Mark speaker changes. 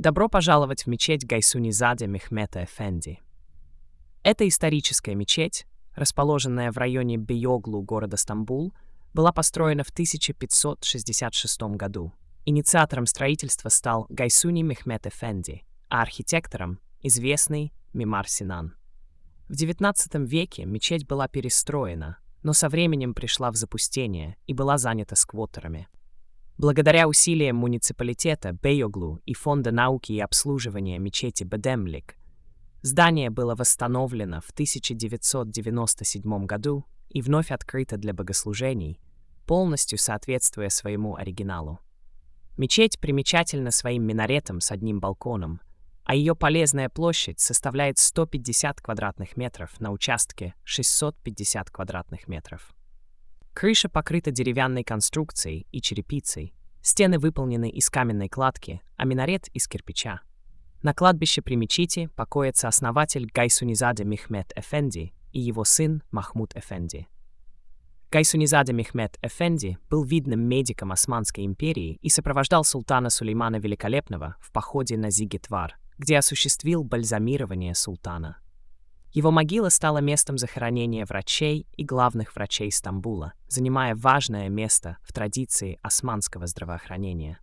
Speaker 1: Добро пожаловать в мечеть Гайсунизаде Мехмета Эфенди. Эта историческая мечеть, расположенная в районе Бейоглу города Стамбул, была построена в 1566 году. Инициатором строительства стал Гайсуни Мехмет Эфенди, а архитектором — известный Мимар Синан. В XIX веке мечеть была перестроена, но со временем пришла в запустение и была занята сквоттерами. Благодаря усилиям муниципалитета Бейоглу и Фонда науки и обслуживания мечети Бедемлик, здание было восстановлено в 1997 году и вновь открыто для богослужений, полностью соответствуя своему оригиналу. Мечеть примечательна своим минаретом с одним балконом, а ее полезная площадь составляет 150 квадратных метров на участке 650 квадратных метров. Крыша покрыта деревянной конструкцией и черепицей, стены выполнены из каменной кладки, а минарет — из кирпича. На кладбище при мечети покоится основатель Гайсунизаде Мехмет Эфенди и его сын Махмуд Эфенди. Гайсунизаде Мехмет Эфенди был видным медиком Османской империи и сопровождал султана Сулеймана Великолепного в походе на Зигетвар, где осуществил бальзамирование султана. Его могила стала местом захоронения врачей и главных врачей Стамбула, занимая важное место в традиции османского здравоохранения.